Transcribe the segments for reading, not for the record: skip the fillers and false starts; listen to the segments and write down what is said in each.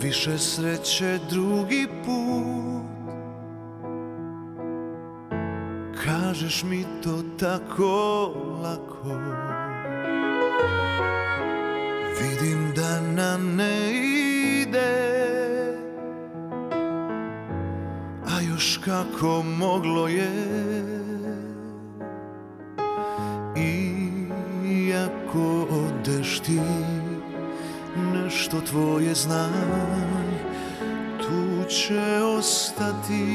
više sreće drugi put. Kažeš mi to tako lako, vidim da nam ne ide, a još kako moglo je. Iako odeš ti, nešto tvoje znaj tu će ostati.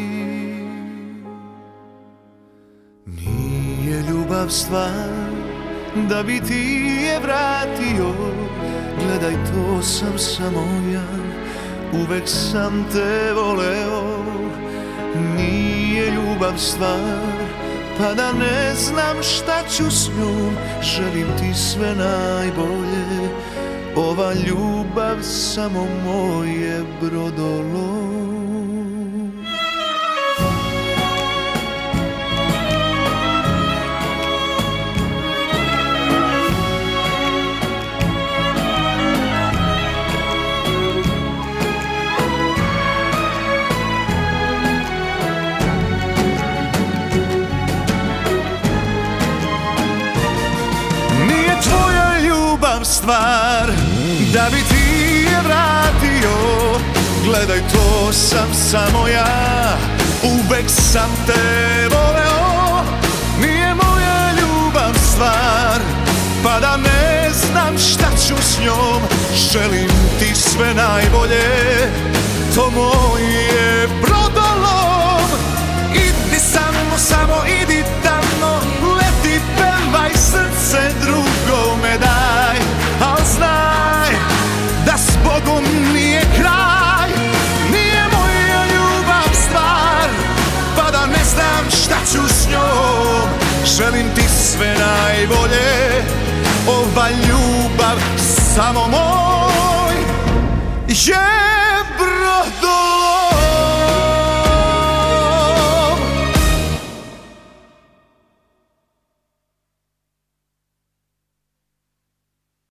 Nije ljubav stvar da bi ti je vratio, gledaj to sam samo ja, uvek sam te voleo. Nije ljubav stvar pa da ne znam šta ću s njom, želim ti sve najbolje. Ova ljubav samo moje brodolo. Stvar da bi ti je vratio, gledaj to sam samo ja, uvek sam te voleo. Nije moja ljubav stvar pa da ne znam šta ću s njom, želim ti sve najbolje. To moje brodolom, idi samo idi tamo, leti, pevaj, srce drugome daj. Al znaj da s Bogom nije kraj. Nije moja ljubav stvar pa da ne znam šta ću s njom, želim ti sve najbolje. Ova ljubav samo moj je.